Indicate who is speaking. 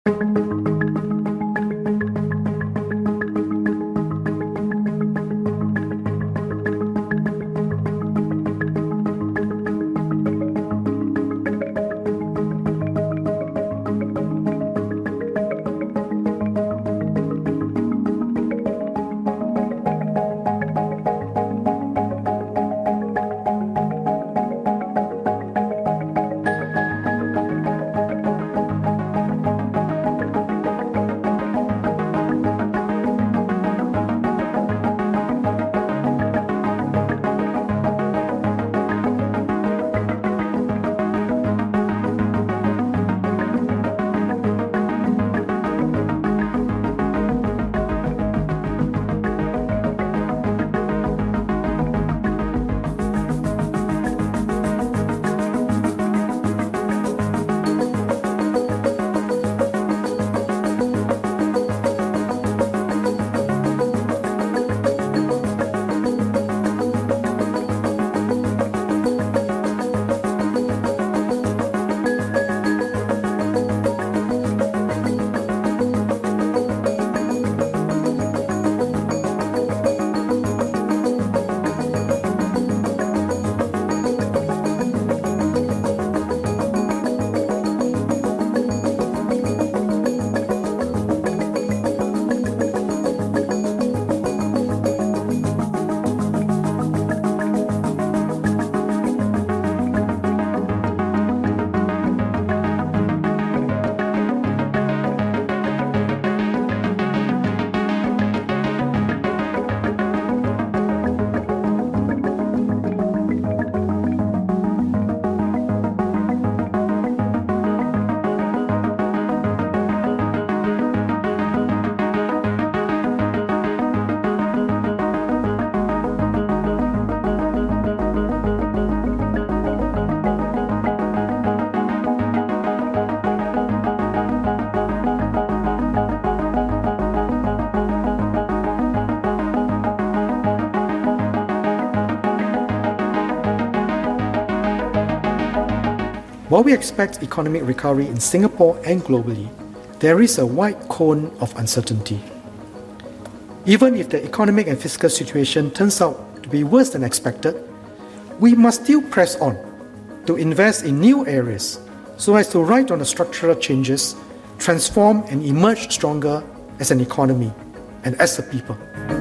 Speaker 1: While we expect economic recovery in Singapore and globally, there is a wide cone of uncertainty. Even if the economic and fiscal situation turns out to be worse than expected, we must still press on to invest in new areas so as to ride on the structural changes, transform and emerge stronger as an economy and as a people.